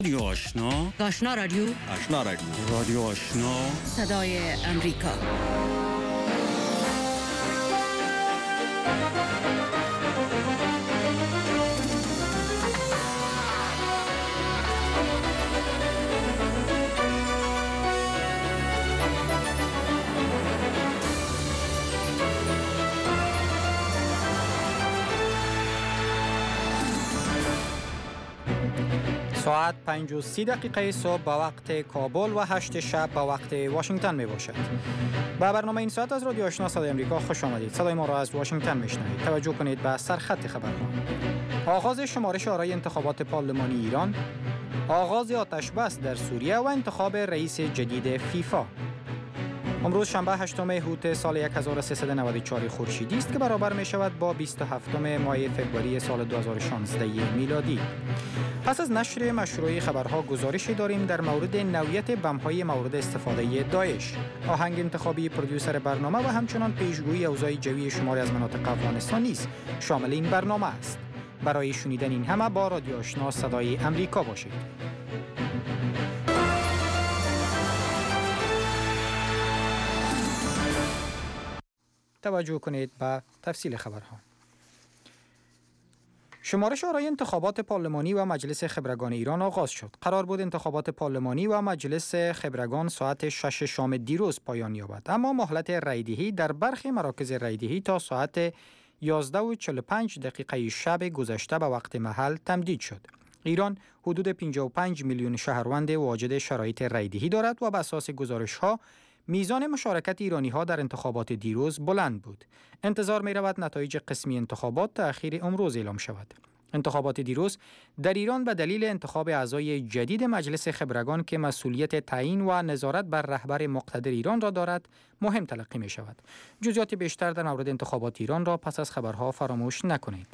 رادیو آشنا، آشنا رادیو، آشنا رادیو، رادیو آشنا، صدای امریکا. ساعت 5:30 صبح با وقت کابل و 8 شب با وقت واشنگتن می باشد. با برنامه این ساعت از رادیو آشنا صدای امریکا خوش آمدید. صدای ما را از واشنگتن میشنوید. توجه کنید به سرخط خبرها. آغاز شمارش آرای انتخابات پارلمانی ایران، آغاز آتش بس در سوریه و انتخاب رئیس جدید فیفا. امروز شنبه 8 هوت سال 1394 خورشیدی است که برابر می شود با 27 ماه فوریه سال 2016 میلادی. پس از نشر مشروع خبرها گزارشی داریم در مورد نوعیت بم‌های مورد استفاده داعش، آهنگ انتخابی پرودیوسر برنامه و همچنان پیشگویی اوضاع جوی شماری از مناطق افغانستان نیز شامل این برنامه است. برای شنیدن این همه با رادیو آشنا صدای امریکا باشید. توجه کنید به تفصیل خبرها. شمارش آرای انتخابات پارلمانی و مجلس خبرگان ایران آغاز شد. قرار بود انتخابات پارلمانی و مجلس خبرگان ساعت 6 شام دیروز پایان یابد، اما مهلت رایدهی در برخی مراکز رایدهی تا ساعت 11:45 شب گذشته به وقت محل تمدید شد. ایران حدود 55 میلیون شهروند واجد شرایط رایدهی دارد و بر اساس گزارش‌ها میزان مشارکت ایرانی‌ها در انتخابات دیروز بلند بود. انتظار می‌رود نتایج قسمی انتخابات تا اخیر امروز اعلام شود. انتخابات دیروز در ایران به دلیل انتخاب اعضای جدید مجلس خبرگان که مسئولیت تعیین و نظارت بر رهبر مقتدر ایران را دارد مهم تلقی می‌شود. جزئیات بیشتر در مورد انتخابات ایران را پس از خبرها فراموش نکنید.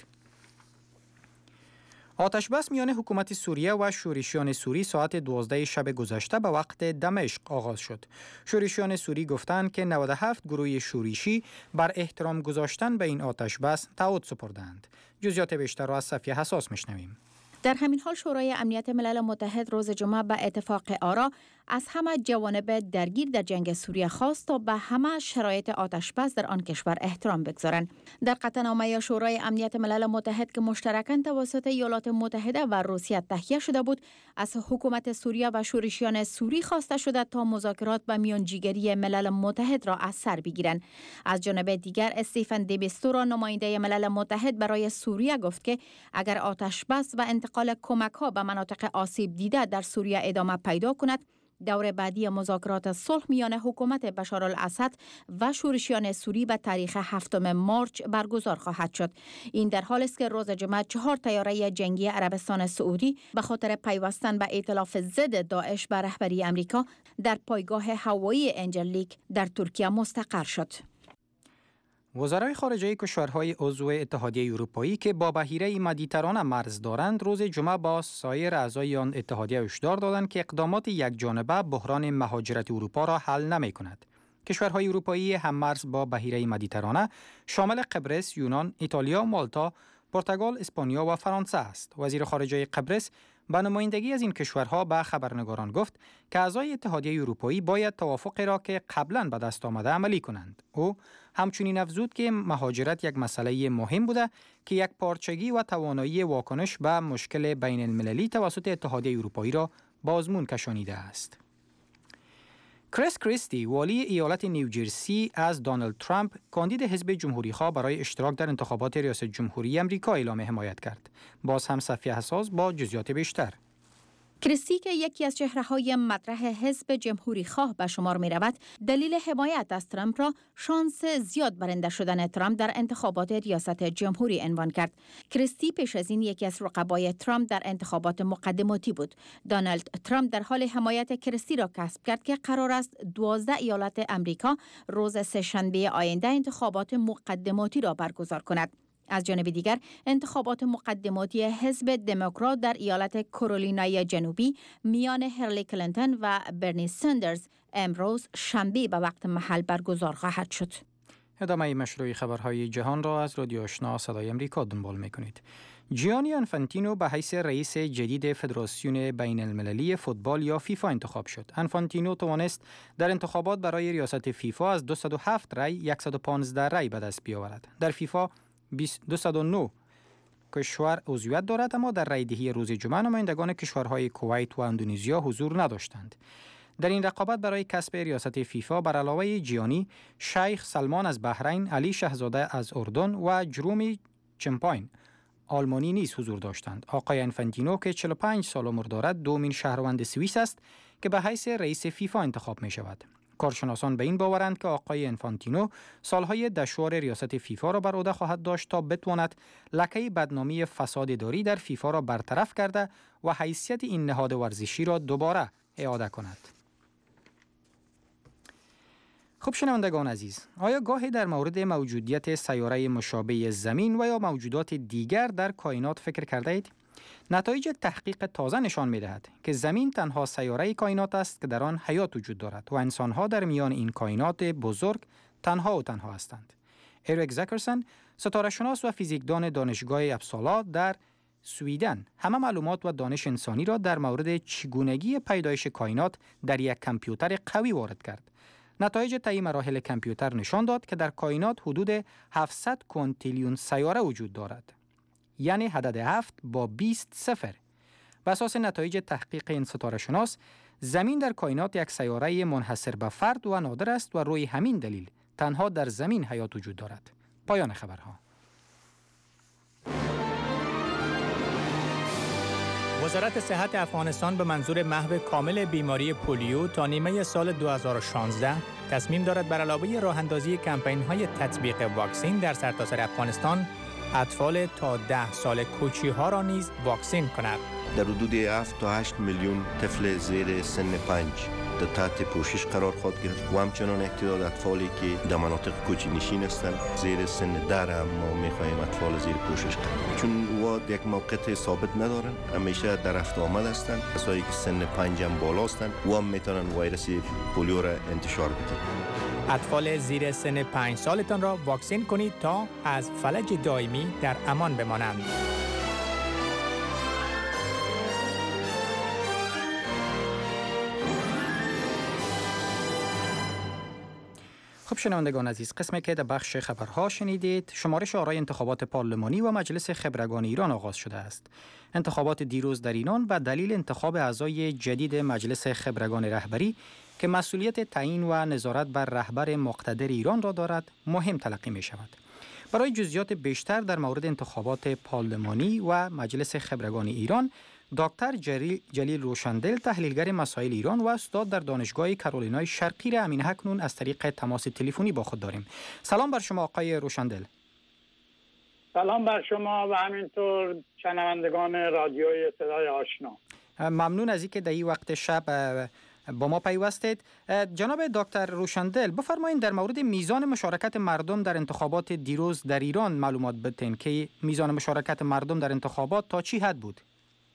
آتش بس میان حکومت سوریه و شورشیان سوری ساعت 12 شب گذشته به وقت دمشق آغاز شد. شورشیان سوری گفتند که 97 گروه شورشی بر احترام گذاشتن به این آتش بس تعهد سپردند. جزئیات بیشتر را از صفیه حساس میشنویم. در همین حال شورای امنیت ملل متحد روز جمعه به اتفاق آرا از همه جوانب درگیر در جنگ سوریه خواست تا به همه شرایط آتش بس در آن کشور احترام بگذارند. در قطعنامه شورای امنیت ملل متحد که مشترکاً توسط ایالات متحده و روسیه تهیه شده بود، از حکومت سوریه و شورشیان سوری خواسته شده تا مذاکرات به میانجیگری ملل متحد را از سر بگیرند. از جانب دیگر استیفن دی میستورا نماینده ملل متحد برای سوریه گفت که اگر آتش بس و انتقال کمک‌ها به مناطق آسیب دیده در سوریه ادامه پیدا کند، دور بعدی مذاکرات صلح میان حکومت بشارالاسد و شورشیان سوری به تاریخ 7 مارس برگزار خواهد شد. این در حالی است که روز جمعه 4 طیاره جنگی عربستان سعودی به خاطر پیوستن به ائتلاف ضد داعش به رهبری امریکا در پایگاه هوایی انجلیک در ترکیه مستقر شد. وزرای خارجه کشورهای عضو اتحادیه اروپایی که با بحیره مدیترانه مرز دارند روز جمعه با سایر اعضای آن اتحادیه هشدار دادند که اقدامات یکجانبه بحران مهاجرت اروپا را حل نمی‌کند. کشورهای اروپایی هم مرز با بحیره مدیترانه شامل قبرس، یونان، ایتالیا، مالتا، پرتغال، اسپانیا و فرانسه است. وزیر خارجه قبرس به نمایندگی از این کشورها به خبرنگاران گفت که اعضای اتحادیه اروپایی باید توافقی را که قبلا به دست آمده عملی کنند. او همچنین افزود که مهاجرت یک مسئله مهم بوده که یک پارچگی و توانایی واکنش به مشکل بین المللی توسط اتحادیه اروپایی را به آزمون کشانیده است. کریس کریستی والی ایالت نیوجرسی از دونالد ترامپ کاندید حزب جمهوری‌خواه برای اشتراک در انتخابات ریاست جمهوری امریکا اعلام حمایت کرد. باز هم صفیه حساس با جزئیات بیشتر. کریستی که یکی از چهره‌های مطرح حزب جمهوری خواه به شمار می رود، دلیل حمایت از ترامپ را شانس زیاد برنده شدن ترامپ در انتخابات ریاست جمهوری عنوان کرد. کریستی پیش از این یکی از رقبای ترامپ در انتخابات مقدماتی بود. دونالد ترامپ در حال حمایت کریستی را کسب کرد که قرار است 12 ایالت امریکا روز سه‌شنبه آینده انتخابات مقدماتی را برگزار کند. از جانب دیگر انتخابات مقدماتی حزب دموکرات در ایالت کارولینای جنوبی میان هیلاری کلینتون و برنی سندرز امروز شنبه به وقت محل برگزار خواهد شد. ادامه مشروع خبرهای جهان را از رادیو آشنا صدای امریکا دنبال می‌کنید. جیانی انفانتینو به حیث رئیس جدید فدراسیون بین المللی فوتبال یا فیفا انتخاب شد. انفانتینو توانست در انتخابات برای ریاست فیفا از 207 رای 115 رای به دست بیاورد. در فیفا 209 کشور عضویت دارد، اما در رایدهی روز جمعه نمایندگان کشورهای کویت و اندونزیا حضور نداشتند. در این رقابت برای کسب ریاست فیفا بر علاوه جیانی، شیخ سلمان از بحرین، علی شهزاده از اردن و جرومی چمپاین آلمانی نیز حضور داشتند. آقای انفانتینو که 45 سال عمر دارد، دومین شهروند سوئیس است که به حیث رئیس فیفا انتخاب می شود. کارشناسان به این باورند که آقای انفانتینو سالهای دشوار ریاست فیفا را بر عهده خواهد داشت تا بتواند لکه بدنامی فساد اداری در فیفا را برطرف کرده و حیثیت این نهاد ورزشی را دوباره اعاده کند. خب شنوندگان عزیز، آیا گاهی در مورد موجودیت سیاره مشابه زمین و یا موجودات دیگر در کائنات فکر کرده اید؟ نتایج تحقیق تازه نشان می‌دهد که زمین تنها سیاره کائنات است که در آن حیات وجود دارد و انسان‌ها در میان این کائنات بزرگ تنها هستند. اریک زاکرسن، ستاره‌شناس و فیزیکدان دانشگاه اپسالا در سویدن، همه معلومات و دانش انسانی را در مورد چگونگی پیدایش کائنات در یک کامپیوتر قوی وارد کرد. نتایج طی مراحل کامپیوتر نشان داد که در کائنات حدود 700 کوینتیلیون سیاره وجود دارد. یعنی عدد 7 با 20 صفر. بر اساس نتایج تحقیق این ستاره‌شناس، زمین در کائنات یک سیاره منحصر به فرد و نادر است و روی همین دلیل تنها در زمین حیات وجود دارد. پایان خبرها. وزارت صحت افغانستان به منظور محو کامل بیماری پولیو تا نیمه سال 2016 تصمیم دارد بر علاوه راه‌اندازی کمپین‌های تطبیق واکسین در سرتاسر افغانستان، اطفال تا 10 سال کوچی‌ها را نیز واکسین کند. در حدود 7 تا 8 میلیون طفل زیر سن 5 در تحت پوشش قرار خواهد گرفت و همچنان تعداد اطفالی که در مناطق کوچی نشین هستند زیر سن 10 هم ما می‌خواهیم اطفال زیر پوشش قرار، چون او یک موقعیت ثابت ندارن، همیشه در رفت آمد هستند. کسایی که سن 5 هم بالا هستند و هم میتونن ویروس پولیو را انتشار بدن. اطفال زیر سن 5 سالتان را واکسین کنید تا از فلج دائمی در امان بمانند. خب شنوندگان عزیز، قسمی که در بخش خبرها شنیدید، شمارش آرای انتخابات پارلمانی و مجلس خبرگان ایران آغاز شده است. انتخابات دیروز در ایران و دلیل انتخاب اعضای جدید مجلس خبرگان رهبری که مسئولیت تعیین و نظارت بر رهبر مقتدر ایران را دارد مهم تلقی می شود. برای جزئیات بیشتر در مورد انتخابات پارلمانی و مجلس خبرگان ایران، دکتر جلیل روشندل، تحلیلگر مسائل ایران و استاد در دانشگاه کارولینای شرقی را همین اکنون از طریق تماس تلفنی با خود داریم. سلام بر شما آقای روشندل. سلام بر شما و همینطور شنوندگان رادیوی صدای آشنا. ممنون از اینکه در این وقت شب با ما پیوستید. جناب دکتر روشندل، بفرمایید در مورد میزان مشارکت مردم در انتخابات دیروز در ایران معلومات بدین که میزان مشارکت مردم در انتخابات تا چی حد بود؟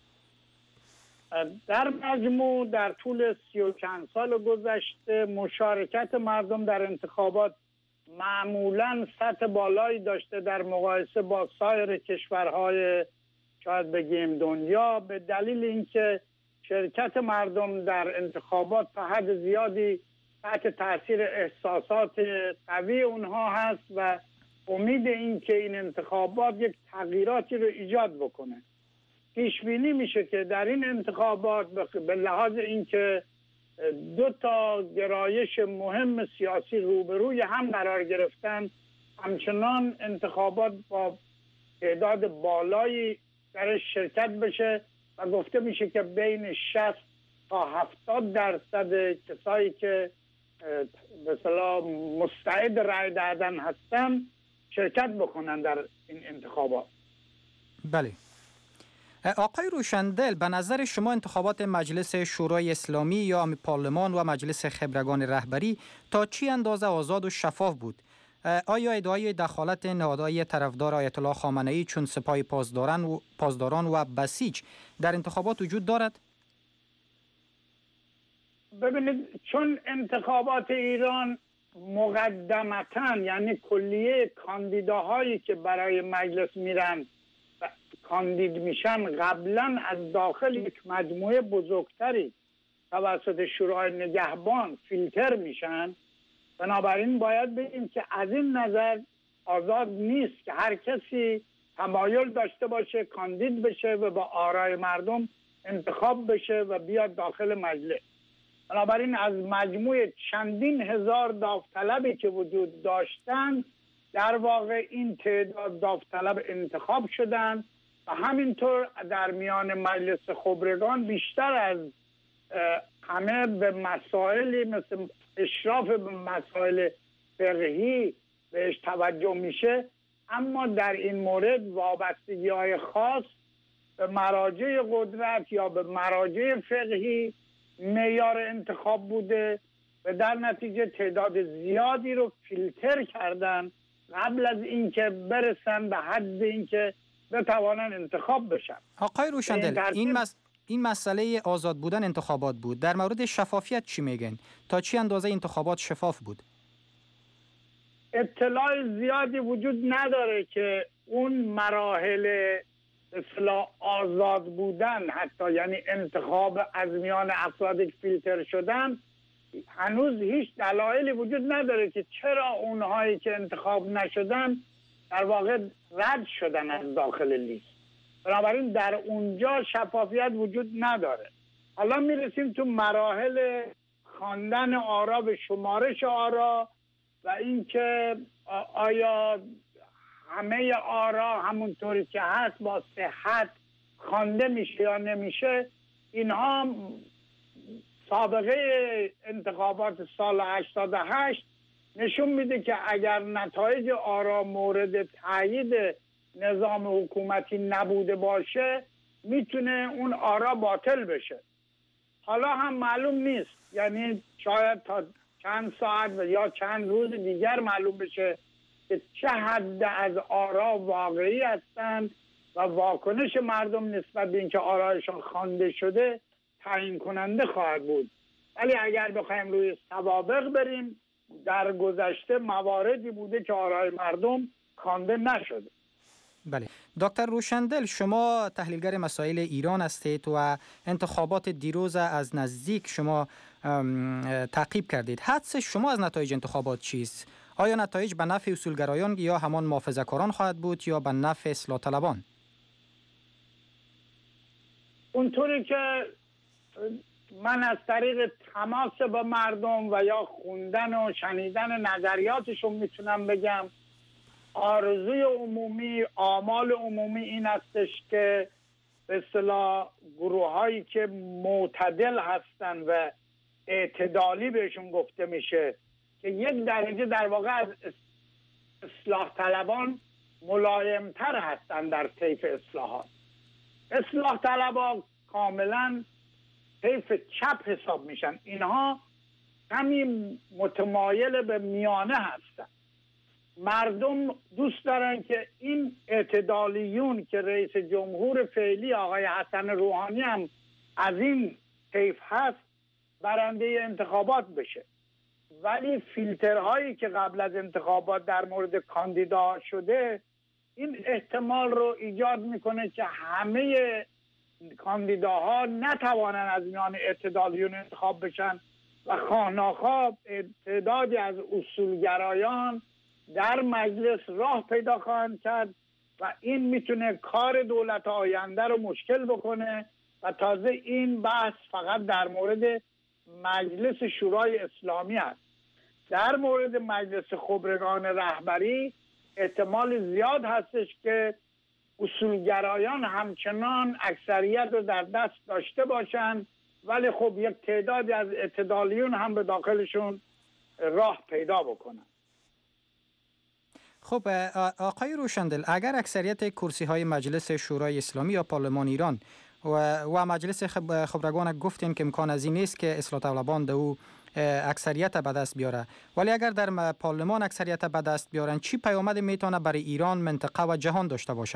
در مجموع در طول 30 و چند سال گذشته مشارکت مردم در انتخابات معمولاً سطح بالایی داشته در مقایسه با سایر کشورهای شاید بگیم دنیا، به دلیل اینکه شرکت مردم در انتخابات تا حد زیادی تحت تاثیر احساسات قوی اونها هست و امید اینکه این انتخابات یک تغییراتی رو ایجاد بکنه. پیش بینی میشه که در این انتخابات به لحاظ اینکه 2 تا گرایش مهم سیاسی روبروی هم قرار گرفتن، همچنان انتخابات با تعداد بالایی درش شرکت بشه و گفته میشه که بین 60 تا 70% کسایی که به اصطلاح مستعد رأی دادن هستن شرکت بکنن در این انتخابات. بله. آقای روشندل، به نظر شما انتخابات مجلس شورای اسلامی یا پارلمان و مجلس خبرگان رهبری تا چی اندازه آزاد و شفاف بود؟ آیا ادعای دخالت نهادهای طرفدار آیت الله خامنه‌ای چون سپاه پاسداران و بسیج در انتخابات وجود دارد؟ ببینید، چون انتخابات ایران مقدمتاً یعنی کلیه کاندیداهایی که برای مجلس میرن کاندید میشن قبلا از داخل یک مجموعه بزرگتری توسط شورای نگهبان فیلتر میشن. بنابراین باید بگیم که از این نظر آزاد نیست که هر کسی تمایل داشته باشه کاندید بشه و با آرای مردم انتخاب بشه و بیاد داخل مجلس. بنابراین از مجموع چندین هزار داوطلبی که وجود داشتن در واقع این تعداد داوطلب انتخاب شدن و همینطور در میان مجلس خبرگان بیشتر از همه به مسائلی مثل اشراف به مسائل فقهی بهش توجه میشه، اما در این مورد وابستگی‌های خاص به مراجع قدرت یا به مراجع فقهی معیار انتخاب بوده و در نتیجه تعداد زیادی رو فیلتر کردن قبل از اینکه برسن به حد اینکه بتوانن انتخاب بشن. آقای روشندل، این مسئله آزاد بودن انتخابات بود. در مورد شفافیت چی میگن؟ تا چی اندازه انتخابات شفاف بود؟ اطلاع زیادی وجود نداره که اون مراحل اصلاح آزاد بودن، حتی یعنی انتخاب از میان افرادی که فیلتر شدن، هنوز هیچ دلایلی وجود نداره که چرا اونهایی که انتخاب نشدن در واقع رد شدن از داخل لیست. بنابراین در اونجا شفافیت وجود نداره. حالا میرسیم تو مراحل خواندن آرا و شمارش آرا و اینکه آیا همه آرا همونطوری که هست با صحت خوانده میشه یا نمیشه. اینها سابقه انتخابات سال 88 نشون میده که اگر نتایج آرا مورد تایید نظام حکومتی نبوده باشه میتونه اون آرا باطل بشه. حالا هم معلوم نیست، یعنی شاید تا چند ساعت و یا چند روز دیگر معلوم بشه که چه حد از آرا واقعی هستند و واکنش مردم نسبت به اینکه آرایشان خوانده شده تعیین کننده خواهد بود. ولی اگر بخوایم روی سوابق بریم، در گذشته مواردی بوده که آرای مردم خوانده نشده. بله. دکتر روشندل، شما تحلیلگر مسائل ایران هستید و انتخابات دیروز از نزدیک شما تعقیب کردید. حدس شما از نتایج انتخابات چیست؟ آیا نتایج به نفع اصولگرایان یا همان محافظه‌کاران خواهد بود یا به نفع اصلاح طلبان؟ اونطوری که من از طریق تماس با مردم و یا خوندن و شنیدن نظریاتشون میتونم بگم، آرزوی عمومی، آمال عمومی این هستش که به اصطلاح گروه‌هایی که معتدل هستن و اعتدالی بهشون گفته میشه که یک درجه در واقع از اصلاح طلبان ملایمتر هستن در طیف اصلاحات. اصلاح طلبان کاملا طیف چپ حساب میشن. اینها همین متمایل به میانه هستن. مردم دوست دارن که این اعتدالیون که رئیس جمهور فعلی آقای حسن روحانی هم از این طیف هست برنده انتخابات بشه. ولی فیلترهایی که قبل از انتخابات در مورد کاندیدا شده این احتمال رو ایجاد میکنه که همه کاندیداها نتوانن از میان اعتدالیون انتخاب بشن و خواه‌ناخواه تعدادی از اصولگرایان در مجلس راه پیدا خواهند کرد و این میتونه کار دولت آینده رو مشکل بکنه. و تازه این بحث فقط در مورد مجلس شورای اسلامی است. در مورد مجلس خبرگان رهبری احتمال زیاد هستش که اصولگرایان همچنان اکثریت رو در دست داشته باشند، ولی خب یک تعدادی از اعتدالیون هم به داخلشون راه پیدا بکنن. خب آقای روشندل، اگر اکثریت کرسی های مجلس شورای اسلامی یا پارلمان ایران و مجلس خبرگان گفتین که امکان از این نیست که اصلاح طلبان او اکثریت به دست بیاره، ولی اگر در پارلمان اکثریت به دست بیارن چی پیامد میتونه برای ایران، منطقه و جهان داشته باشه؟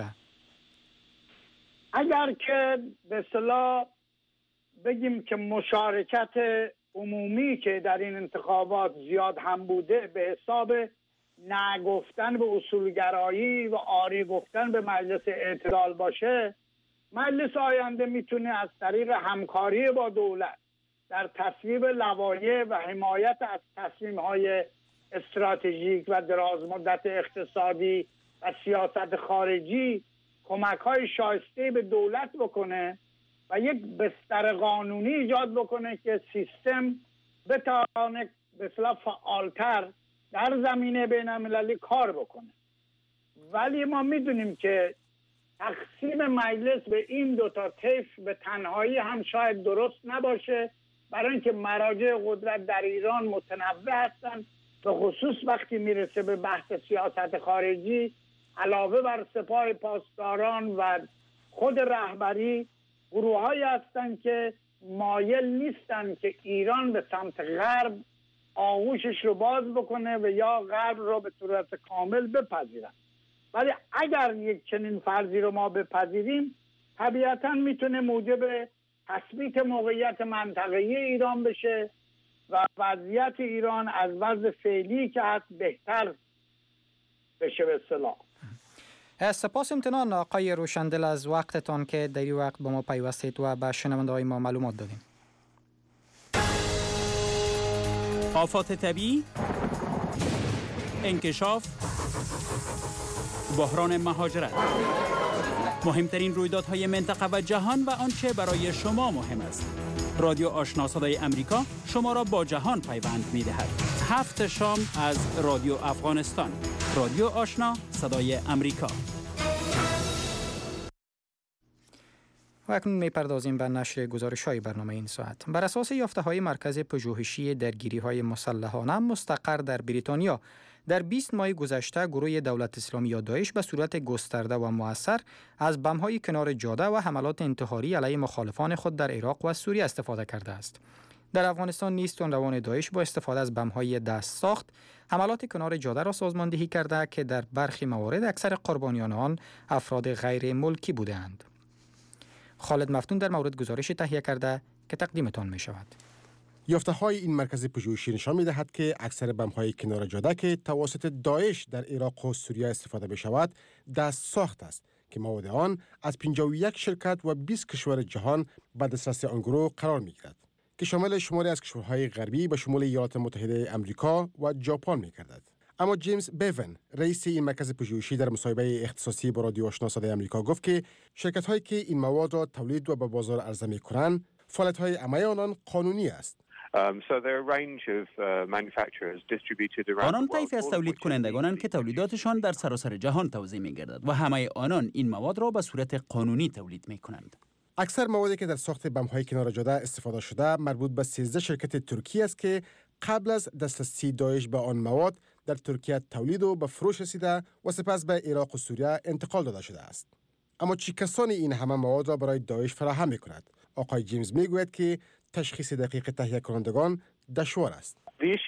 اگر که به اصطلاح بگیم که مشارکت عمومی که در این انتخابات زیاد هم بوده به حساب نه گفتن به اصولگرایی و آری گفتن به مجلس اعتدال باشه، مجلس آینده میتونه از طریق همکاری با دولت در تصویب لوایح و حمایت از تصمیم‌های استراتژیک و درازمدت اقتصادی و سیاست خارجی کمک‌های شایسته به دولت بکنه و یک بستر قانونی ایجاد بکنه که سیستم بتونه به اصطلاح فعالتر در زمینه بین‌المللی کار بکنه. ولی ما میدونیم که تقسیم مجلس به این دوتا طیف به تنهایی هم شاید درست نباشه، برای اینکه مراجع قدرت در ایران متنوع هستن، به خصوص وقتی میرسه به بحث سیاست خارجی علاوه بر سپاه پاسداران و خود رهبری گروه‌هایی هستن که مایل نیستن که ایران به سمت غرب آغوشش رو باز بکنه و یا غرب رو به صورت کامل بپذیرن. ولی اگر یک چنین فرضی رو ما بپذیریم، طبیعتاً میتونه موجب تثبیت موقعیت منطقه‌ای ایران بشه و وضعیت ایران از وضع فعلی که هست بهتر بشه به اصطلاح. سپاس امتنان آقای روشندل از وقتتان که در این وقت با ما پیوستید و به شنونده‌های ما معلومات دادیم. آفات طبیعی، انکشاف، بحران مهاجرت، مهمترین رویدادهای منطقه و جهان و آنچه برای شما مهم است. رادیو آشنا صدای امریکا شما را با جهان پیوند می‌دهد. 7 شام از رادیو افغانستان. رادیو آشنا صدای امریکا. و اکنون می‌پردازیم به نشر گزارش‌های برنامه این ساعت. بر اساس یافته‌های مرکز پژوهشی درگیری‌های مسلحانه مستقر در بریتانیا، در 20 ماه گذشته گروه دولت اسلامی یا داعش به صورت گسترده و مؤثر از بم‌های کنار جاده و حملات انتحاری علیه مخالفان خود در عراق و سوریه استفاده کرده است. در افغانستان نیز تندروان داعش با استفاده از بم‌های دست ساخت حملات کنار جاده را سازماندهی کرده که در برخی موارد اکثر قربانیان آن افراد غیر ملکی بودند. خالد مفتون در مورد گزارش تهیه کرده که تقدیمتان می شود. یافته‌های این مرکز پژوهشی نشان می‌دهد که اکثر بم‌های کنار جاده که توسط داعش در عراق و سوریه استفاده بشود دست ساخت است که مواد آن از 51 شرکت و 20 کشور جهان به دسترس آن گروه قرار می‌گیرد که شامل شماری از کشورهای غربی به شمول ایالات متحده آمریکا و ژاپن می‌گردد. اما جیمز بیون، رئیس این مرکز پژوهشی، در مصاحبه اختصاصی با رادیو آشنا صدای آمریکا گفت که شرکت‌هایی که این مواد را تولید و به بازار عرضه می‌کنند، فعالیت‌های عمه آنان قانونی است. آنان طیفی از تولید کنندگانند که تولیداتشان در سراسر جهان توزیع می‌گردد و همه آنان این مواد را به صورت قانونی تولید می‌کنند. اکثر موادی که در ساخت بم‌های کنار جاده استفاده شده مربوط به 13 شرکت ترکی است که قبل از دسترسی داعش به آن مواد در ترکیه تولید و به فروش رسیده و سپس به عراق و سوریه انتقال داده شده است. اما چه کسانی این همه مواد را برای داعش فراهم می‌کند؟ آقای جیمز میگوید که تشخیص دقیق تهیه کنندگان دشوار است.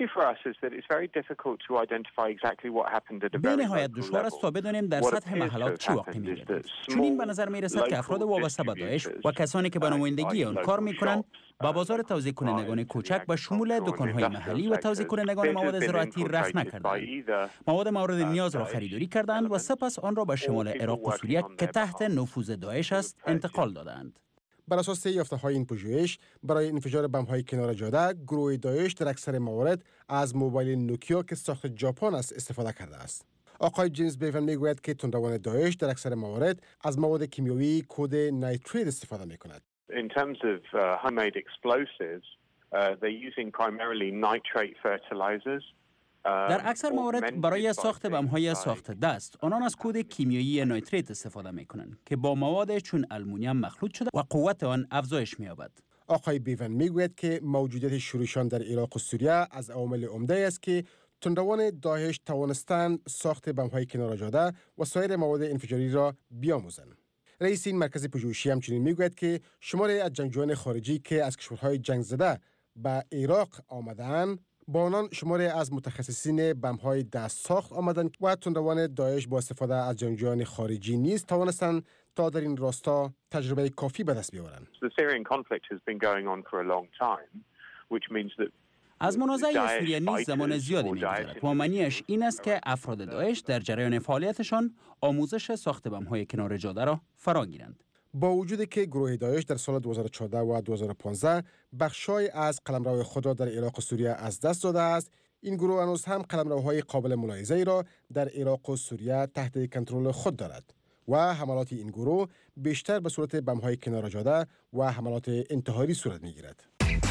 به نهایت دشوار است تا بدانیم در سطح محلات چی واقع می‌گردد. چون این به نظر می‌رسد که افراد وابسته به داعش و کسانی که به نمایندگی آن کار می‌کنند با بازار توزیع کنندگان کوچک به شمول دکان‌های محلی و توزیع کنندگان مواد زراعتی رفت نکردند. مواد مورد نیاز را خریداری کردند و سپس آن را به شمال عراق و سوریه که تحت نفوذ داعش است انتقال دادند. بر اساس یافته‌های این پژوهش، برای انفجار بم‌های کنار جاده، گروه داعش در اکثر موارد از موبایل نوکیا که ساخت ژاپن است استفاده کرده است. آقای جیمز بیون میگوید که تندروان داعش در اکثر موارد از مواد کیمیایی کد نیتریت استفاده می‌کند. In terms of homemade explosives, they're using primarily nitrate fertilizers. در اکثر موارد برای ساخت بم‌های ساخت دست آنان از کود کیمیایی نیتریت استفاده می‌کنند که با مواد چون آلومینیوم مخلوط شده و قوت آن افزایش می‌یابد. آقای بیون میگوید که موجودیت شورشان در عراق و سوریه از عوامل عمده است که تندروان داعش توانستند ساخت بم‌های کنار جاده و سایر مواد انفجاری را بیاموزند. رئیس این مرکز پژوهشی همچنین میگوید که شماری از جنگجویان خارجی که از کشورهای جنگ زده به عراق آمدند، با آنان شماری از متخصصین بم‌های دست ساخت آمدند و تندروان داعش با استفاده از جنگجویان خارجی نیز توانستند تا در این راستا تجربه کافی به دست بیاورند. از منازعه سوریه نیز زمان زیادی می‌گذرد و معنیش این است که افراد داعش در جریان فعالیتشان آموزش ساخت بم‌های کنار جاده را فرا گیرند. با وجودی که گروه داعش در سال 2014 و 2015 بخشای از قلمروهای خود را در عراق و سوریه از دست داده است، این گروه هنوز هم قلمروهای قابل ملاحظه‌ای را در عراق و سوریه تحت کنترل خود دارد و حملات این گروه بیشتر به صورت بم‌های کنار جاده و حملات انتحاری صورت می‌گیرد.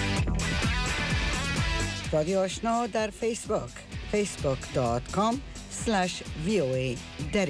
رادیو آشنا در فیسبوک facebook.com/voa دری.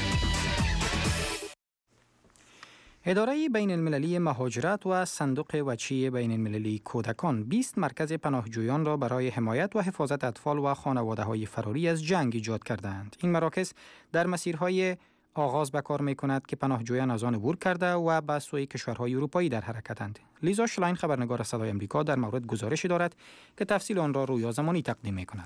اداره بین المللی مهاجرت و صندوق وچی بین المللی کودکان 20 مرکز پناهجویان را برای حمایت و حفاظت اطفال و خانواده‌های فراری از جنگ ایجاد کردند. این مراکز در مسیرهای آغاز به کار می‌کند که پناهجویان از آن عبور کرده و به سوی کشورهای اروپایی در حرکتند. لیزا شلاین خبرنگار صدای آمریکا در مورد گزارشی دارد که تفصیل آن را رویا زمانی تقدیم می‌کند.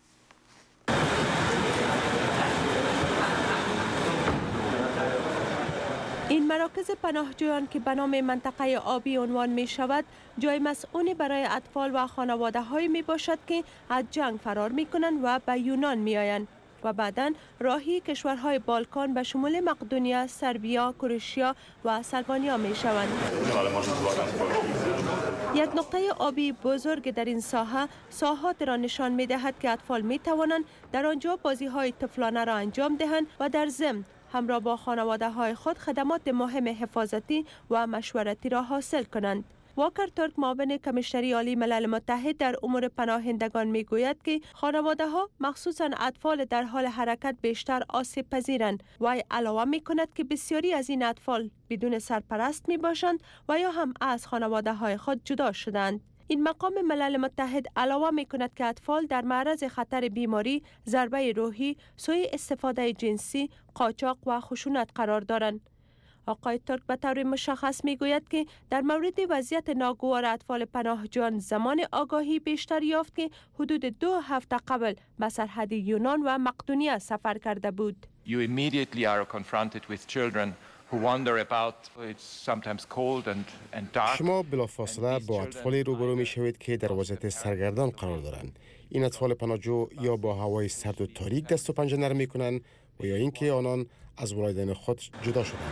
این مراکز پناهجویان که به نام منطقه آبی عنوان می شود، جای مسئولی برای اطفال و خانواده های می باشد که از جنگ فرار می کنند و به یونان می آیند و بعداً راهی کشورهای بالکان به شمول مقدونیه، سربیا، کروشیا و سلوانیا می شوند. یک نقطه آبی بزرگ در این ساحات را نشان می دهد که اطفال می توانند در آنجا بازی های طفلانه را انجام دهند و در ضمن همراه با خانواده های خود خدمات مهم حفاظتی و مشورتی را حاصل کنند. واکر ترک معاون کمیشنری عالی ملل متحد در امور پناهندگان می گوید که خانواده ها مخصوصاً اطفال در حال حرکت بیشتر آسیب پذیرند و علاوه می کند که بسیاری از این اطفال بدون سرپرست می باشند و یا هم از خانواده های خود جدا شدند. این مقام ملل متحد علاوه می کند که اطفال در معرض خطر بیماری، ضربه روحی، سوء استفاده جنسی، قاچاق و خشونت قرار دارند. آقای ترک به طور مشخص می گوید که در مورد وضعیت ناگوار اطفال پناهجویان زمان آگاهی بیشتر یافت که حدود 2 هفته قبل به سرحد یونان و مقدونیه سفر کرده بود. You immediately are confronted with children who wander about. It's sometimes cold and dark. شما بلافاصله با اطفالی روبرو می شوید که در وضعیت سرگردان قرار دارند. این اطفال پناهجو یا با هوای سرد و تاریک دست و پنجه نرم می کنند و یا اینکه آنان از والدین خود جدا شدند.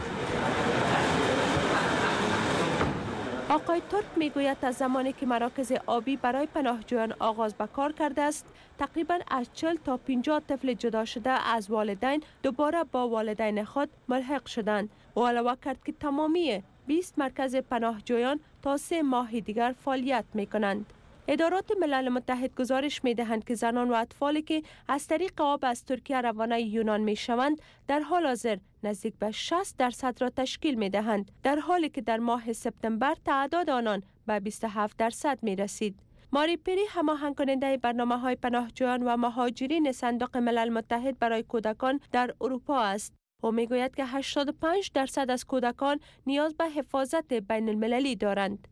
آقای ترک میگوید از زمانی که مراکز آبی برای پناهجویان آغاز به کار کرده است، تقریباً از 40 تا 50 طفل جدا شده از والدین دوباره با والدین خود ملحق شدند. و علاوه کرد که تمامی 20 مرکز پناهجویان تا 3 ماه دیگر فعالیت می کنند. ادارات ملل متحد گزارش می دهند که زنان و اطفالی که از طریق آب از ترکیه روانه یونان می شوند در حال حاضر نزدیک به 60% را تشکیل می دهند، در حالی که در ماه سپتامبر تعداد آنان به 27% می رسید. ماری پری هماهنگ کننده برنامه‌های پناهجویان و مهاجرین صندوق ملل متحد برای کودکان در اروپا است. او میگوید که 85% از کودکان نیاز به حفاظت بین المللی دارند.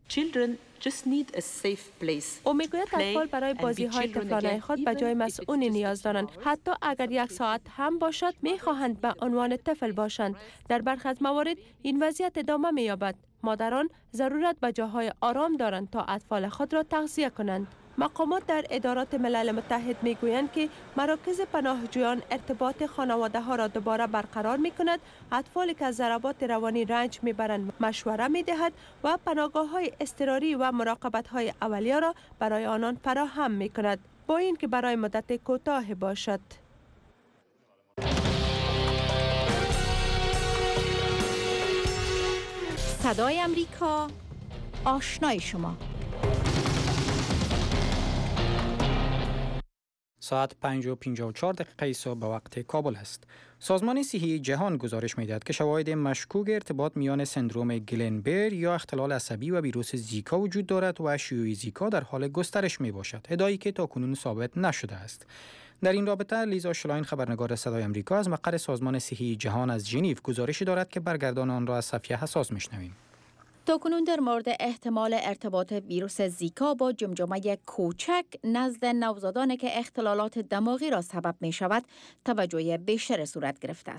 او میگوید اطفال برای بازی‌های طفلانه خود به جای مسئولی نیاز دارند. حتی اگر 1 ساعت هم باشد می‌خواهند به عنوان طفل باشند. در برخی از موارد این وضعیت ادامه می‌یابد. مادران ضرورت به جاهای آرام دارند تا اطفال خود را تغذیه کنند. مقامات در ادارات ملل متحد میگویند که مراکز پناهجویان ارتباط خانواده ها را دوباره برقرار می کند، اطفالی که از ضربات روانی رنج می برند مشوره می دهد و پناهگاه های اضطراری و مراقبت های اولیه را برای آنان فراهم می کند، با اینکه برای مدت کوتاه باشد. صدای امریکا، آشنای شما. ساعت 5:54 صبح به وقت کابل است. سازمان صحی جهان گزارش می‌دهد که شواهد مشکوک ارتباط میان سندروم گلنبر یا اختلال عصبی و ویروس زیکا وجود دارد و شیوع زیکا در حال گسترش میباشد، ادعایی که تاکنون ثابت نشده است. در این رابطه لیزا شلاین خبرنگار صدای آمریکا از مقر سازمان صحی جهان از ژنو گزارشی دارد که برگردان آن را از صفحه حساس میشنویم. تاکنون در مورد احتمال ارتباط ویروس زیکا با جمجمه کوچک نزد نوزادان که اختلالات دماغی را سبب می شود توجه بیشتر صورت گرفته است.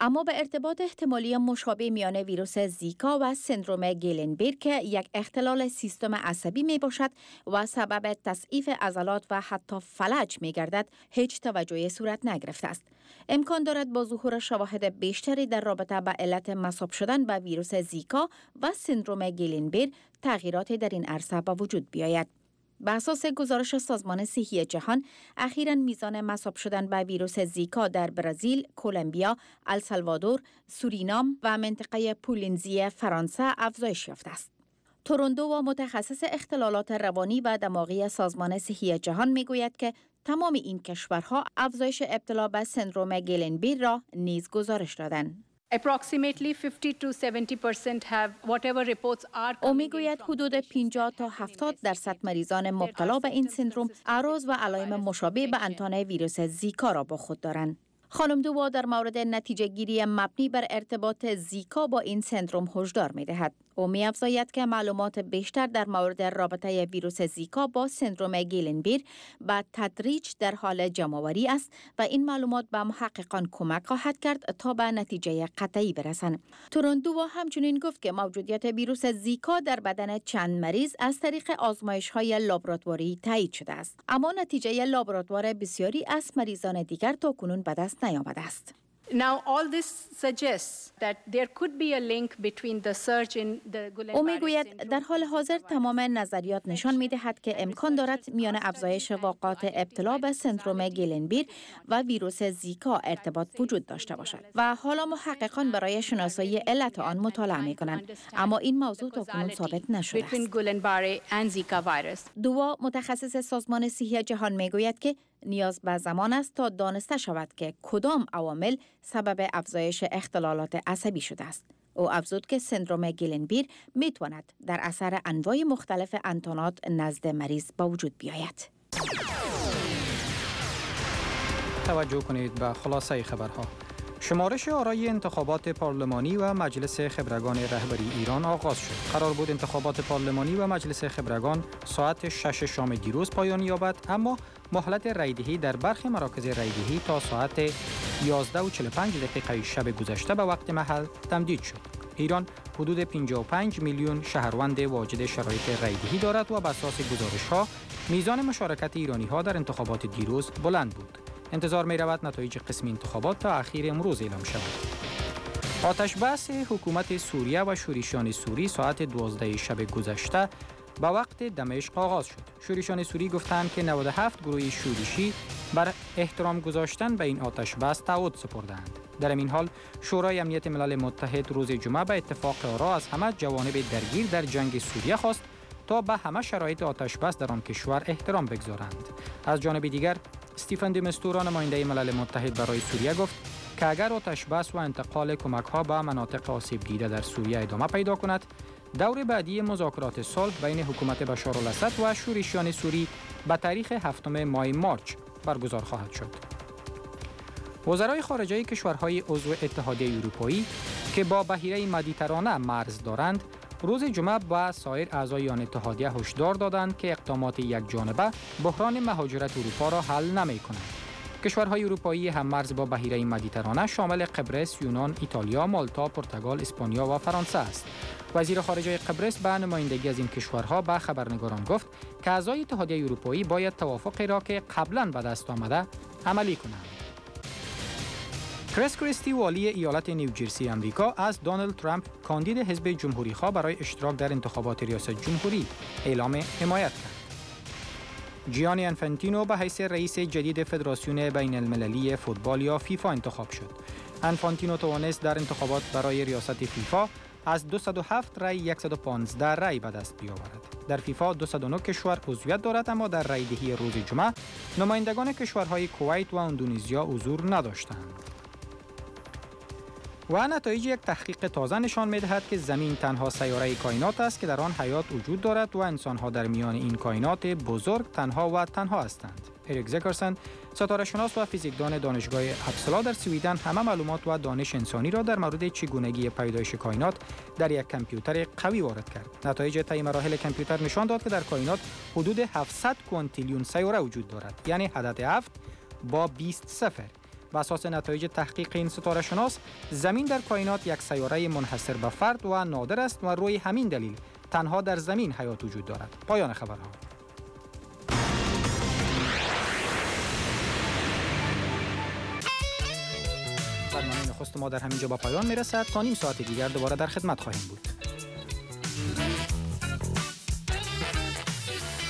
اما به ارتباط احتمالی مشابه میان ویروس زیکا و سندروم گیلنبرگ که یک اختلال سیستم عصبی می باشد و سبب تضعیف عضلات و حتی فلج می گردد، هیچ توجهی صورت نگرفته است. امکان دارد با ظهور شواهد بیشتری در رابطه با علت مصاب شدن به ویروس زیکا و سندروم گیلنبرگ تغییراتی در این عرصه به وجود بیاید. به اساس گزارش سازمان صحی جهان، اخیراً میزان مصاب شدن به ویروس زیکا در برزیل، کلمبیا، السالوادور، سورینام و منطقه پولینزی فرانسه افزایش یافته است. توروندو و متخصص اختلالات روانی و دماغی سازمان صحی جهان میگوید که تمام این کشورها افزایش ابتلا به سندروم گیلنبرگ را نیز گزارش دادند. Approximately 50 to 70% have whatever reports are. او میگوید حدود 50 تا 70% مریضان مبتلا به این سندروم اعراض و علائم مشابه به انتان ویروس زیکا را با خود دارند. خانم دووا در مورد نتیجه گیری مبنی بر ارتباط زیکا با این سندروم هشدار می دهد. او می افزاید که معلومات بیشتر در مورد رابطه ویروس زیکا با سندروم گیلنبرگ به تدریج در حال جمع‌آوری است و این معلومات به محققان کمک خواهد کرد تا به نتیجه قطعی برسند. توروندو همچنین گفت که موجودیت ویروس زیکا در بدن چند مریض از طریق آزمایش‌های لابراتواری تایید شده است، اما نتیجه لابراتوار بسیاری از مریضان دیگر تاکنون به دست نیامده است. Now all this suggests that there could be a link between the surge in the Guillain-Barré او میگوید در حال حاضر تمام نظریات نشان می‌دهد که امکان دارد میان افزایش واقعات ابتلا به سندروم گیلنبرگ و ویروس زیکا ارتباط وجود داشته باشد و حالا محققان برای شناسایی علت آن مطالعه می‌کنند، اما این موضوع تاکنون ثابت نشده است. دووا متخصص سازمان صحی جهان میگوید که نیاز به زمان است تا دانسته شود که کدام عوامل سبب افزایش اختلالات عصبی شده است. او افزود که سندروم گیلنبرگ میتواند در اثر انواع مختلف انتانات نزد مریض با وجود بیاید. توجه کنید به خلاصه خبرها. شمارش آرای انتخابات پارلمانی و مجلس خبرگان رهبری ایران آغاز شد. قرار بود انتخابات پارلمانی و مجلس خبرگان ساعت 6 شام دیروز پایان یابد، اما مهلت رایدهی در برخی مراکز رایدهی تا ساعت 11:45 شب گذشته به وقت محل تمدید شد. ایران حدود 55 میلیون شهروند واجد شرایط رایدهی دارد و بر اساس گزارش‌ها میزان مشارکت ایرانی‌ها در انتخابات دیروز بلند بود. انتظار می رود نتایج قسمی انتخابات تا اخیر امروز اعلام شود. آتش بس حکومت سوریه و شورشیان سوری ساعت 12 شب گذشته به وقت دمشق آغاز شد. شورشیان سوری گفتند که 97 گروه شورشی بر احترام گذاشتن به این آتش بس تعهد سپردند. در این حال شورای امنیت ملل متحد روز جمعه به اتفاق آرا از همه جوانب درگیر در جنگ سوریه خواست تا به همه شرایط آتش بس در آن کشور احترام بگذارند. از جانب دیگر استیفن دی مستورا نماینده ملل متحد برای سوریه گفت که اگر آتش بس و انتقال کمک‌ها به مناطق آسیب دیده در سوریه ادامه پیدا کند، دور بعدی مذاکرات صلح بین حکومت بشار الاسد و شورشیان سوری به تاریخ 7 ماه مارچ برگزار خواهد شد. وزرای خارجه کشورهای عضو اتحادیه اروپایی که با بحیره مدیترانه مرز دارند، روز جمعه با سایر اعضای آن اتحادیه هشدار دادند که اقدامات یک جانبه بحران مهاجرت اروپا را حل نمی‌کنند. کشورهای اروپایی هم مرز با بحیره مدیترانه شامل قبرس، یونان، ایتالیا، مالتا، پرتغال، اسپانیا و فرانسه است. وزیر خارجه قبرس به نمایندگی از این کشورها به خبرنگاران گفت که اعضای اتحادیه اروپایی باید توافقی را که قبلا به دست آمده عملی کنند. کریس کریستی والی ایالت نیوجرسی آمریکا از دونالد ترامپ کاندید حزب جمهوری‌خواه برای اشتراک در انتخابات ریاست جمهوری اعلام حمایت کرد. جیانی انفانتینو به حیث رئیس جدید فدراسیون بین المللی فوتبال یا فیفا انتخاب شد. انفانتینو توانست در انتخابات برای ریاست فیفا از 207 رای 115 رای به دست بیاورد. در فیفا 209 کشور عضویت دارد، اما در رایدهی روز جمعه نمایندگان کشورهای کویت و اندونزیا حضور نداشتند. و نتایج یک تحقیق تازه نشان می‌دهد که زمین تنها سیاره کائنات است که در آن حیات وجود دارد و انسان‌ها در میان این کائنات بزرگ تنها و تنها هستند. اریک زکرسن، ستاره‌شناس و فیزیکدان دانشگاه اپسالا در سویدن، همه معلومات و دانش انسانی را در مورد چگونگی پیدایش کائنات در یک کامپیوتر قوی وارد کرد. نتایج طی مراحل کامپیوتر نشان داد که در کائنات حدود 700 کوانتیلیون سیاره وجود دارد، یعنی عدد 7 با 20 صفر. بر اساس نتایج تحقیق این ستاره شناس، زمین در کائنات یک سیاره منحصر به فرد و نادر است و روی همین دلیل تنها در زمین حیات وجود دارد. پایان خبرها. برنامه نخست ما در همینجا با پایان میرسد. تا نیم ساعت دیگر دوباره در خدمت خواهیم بود.